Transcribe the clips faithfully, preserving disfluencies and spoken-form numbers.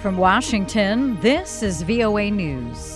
From Washington, this is V O A News.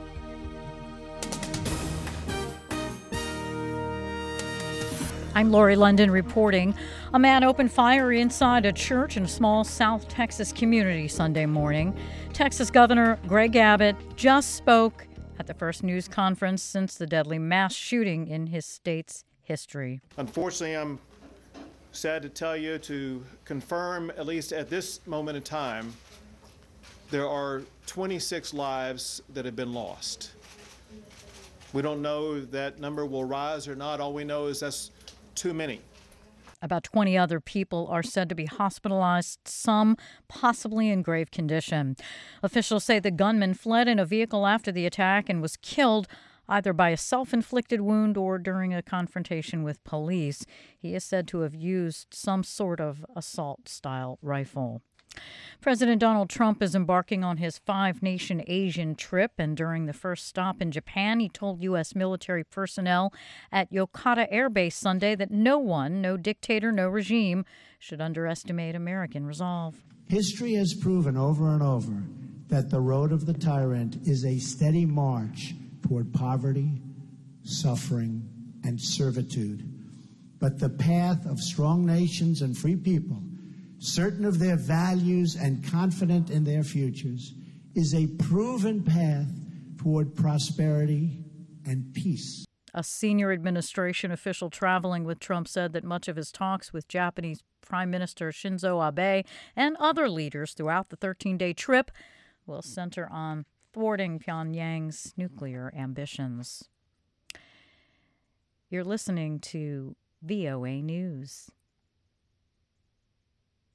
I'm Lori London reporting. A man opened fire inside a church in a small South Texas community Sunday morning. Texas Governor Greg Abbott just spoke at the first news conference since the deadly mass shooting in his state's history. Unfortunately, I'm sad to tell you to confirm, at least at this moment in time, there are twenty-six lives that have been lost. We don't know if that number will rise or not. All we know is that's too many. About twenty other people are said to be hospitalized, some possibly in grave condition. Officials say the gunman fled in a vehicle after the attack and was killed either by a self-inflicted wound or during a confrontation with police. He is said to have used some sort of assault-style rifle. President Donald Trump is embarking on his five-nation Asian trip, and during the first stop in Japan, he told U S military personnel at Yokota Air Base Sunday that no one, no dictator, no regime, should underestimate American resolve. History has proven over and over that the road of the tyrant is a steady march toward poverty, suffering, and servitude. But the path of strong nations and free people, certain of their values and confident in their futures, is a proven path toward prosperity and peace. A senior administration official traveling with Trump said that much of his talks with Japanese Prime Minister Shinzo Abe and other leaders throughout the thirteen-day trip will center on thwarting Pyongyang's nuclear ambitions. You're listening to V O A News.